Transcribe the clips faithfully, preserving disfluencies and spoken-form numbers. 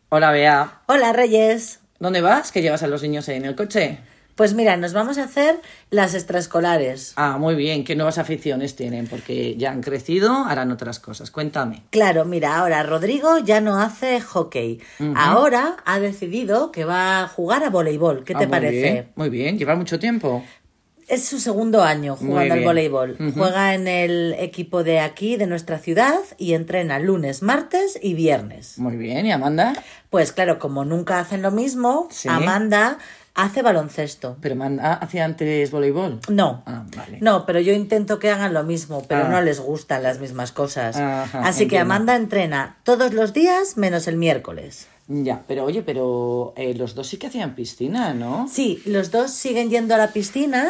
Hola, Bea. Hola, Reyes. ¿Dónde vas? ¿Que llevas a los niños ahí en el coche? Pues mira, nos vamos a hacer las extraescolares. Ah, muy bien. ¿Qué nuevas aficiones tienen? Porque ya han crecido, harán otras cosas. Cuéntame. Claro, mira, ahora Rodrigo ya no hace hockey. Ujú. Ahora ha decidido que va a jugar a voleibol. ¿Qué Ah, te muy parece? bien, muy bien. ¿Lleva mucho tiempo? Es su segundo año Muy jugando al bien. voleibol. Ujú. Juega en el equipo de aquí, de nuestra ciudad, y entrena lunes, martes y viernes. Muy bien. ¿Y Amanda? Pues claro, como nunca hacen lo mismo, Sí. Amanda hace baloncesto. ¿Pero Amanda hacía antes voleibol? No, Ah, vale. no, pero yo intento que hagan lo mismo, pero Ah. no les gustan las mismas cosas. Ajá, Así que entiendo. Amanda entrena todos los días menos el miércoles. Ya, pero oye, pero eh, los dos sí que hacían piscina, ¿no? Sí, los dos siguen yendo a la piscina,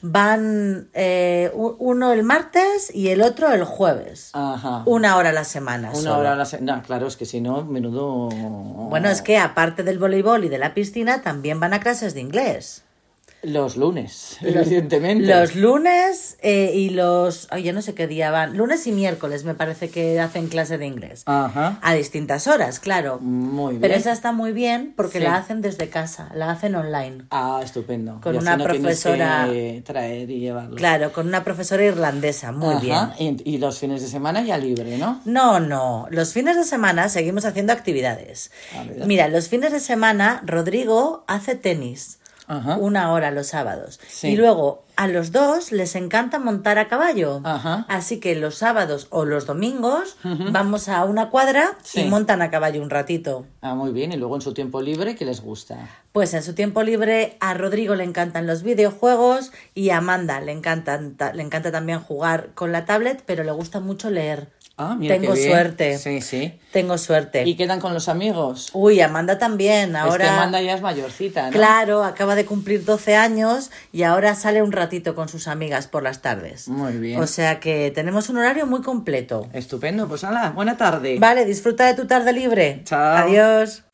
van eh, u- uno el martes y el otro el jueves. Ajá. Una hora a la semana. Una solo. hora a la semana. No, claro, es que si no, menudo... Bueno, es que aparte del voleibol y de la piscina, también van a clases de inglés. Los lunes, evidentemente. Los lunes eh, y los... Ay, yo no sé qué día van. Lunes y miércoles me parece que hacen clase de inglés. Ajá. A distintas horas, claro. Muy bien. Pero esa está muy bien porque Sí. la hacen desde casa, la hacen online. Ah, estupendo. Con Y así una no tienes profesora- que traer y llevarlo. Claro, con una profesora irlandesa, muy Ajá. bien. Y, y los fines de semana ya libre, ¿no? No, no. Los fines de semana seguimos haciendo actividades. A ver. Mira, los fines de semana Rodrigo hace tenis. Ajá. Una hora los sábados. Sí. Y luego a los dos les encanta montar a caballo. Ajá. Así que los sábados o los domingos vamos a una cuadra Sí. y montan a caballo un ratito. Ah, muy bien. Y luego en su tiempo libre, ¿qué les gusta? Pues en su tiempo libre a Rodrigo le encantan los videojuegos y a Amanda le, encantan, ta- le encanta también jugar con la tablet, pero le gusta mucho leer. Ah, mira Tengo qué bien. suerte. Sí, sí. Tengo suerte. ¿Y quedan con los amigos? Uy, Amanda también. Ahora... Es que Amanda ya es mayorcita, ¿no? Claro, acaba de cumplir doce años y ahora sale un ratito con sus amigas por las tardes. Muy bien. O sea que tenemos un horario muy completo. Estupendo. Pues hala, buena tarde. Vale, disfruta de tu tarde libre. Chao. Adiós.